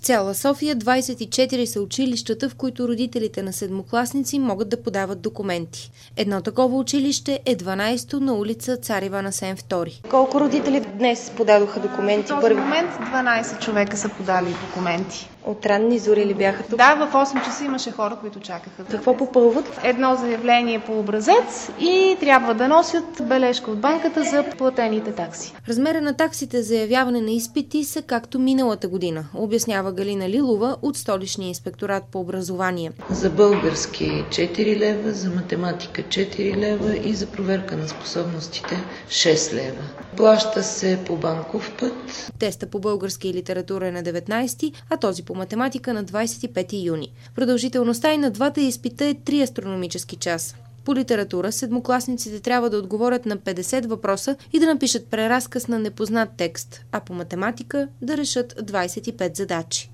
цяла София 24 са училищата, в които родителите на седмокласници могат да подават документи. Едно такова училище е 12-то на улица Цар Иван Асен II. Колко родители днес подадоха документи? В този момент 12 човека са подали документи. От ранни зори ли бяха тук? Да, в 8 часа имаше хора, които чакаха. Какво попълват? Едно заявление по образец и трябва да носят бележка от банката за платените такси. Размера на таксите за явяване на изпити са както миналата година, обяснява Галина Лилова от Столичния инспекторат по образование. За български 4 лева, за математика 4 лева и за проверка на способностите 6 лева. Плаща се по банков път. Теста по български и литература е на 19, а този по математика на 25 юни. Продължителността и на двата изпита е 3 астрономически часа. По литература седмокласниците трябва да отговорят на 50 въпроса и да напишат преразказ на непознат текст, а по математика да решат 25 задачи.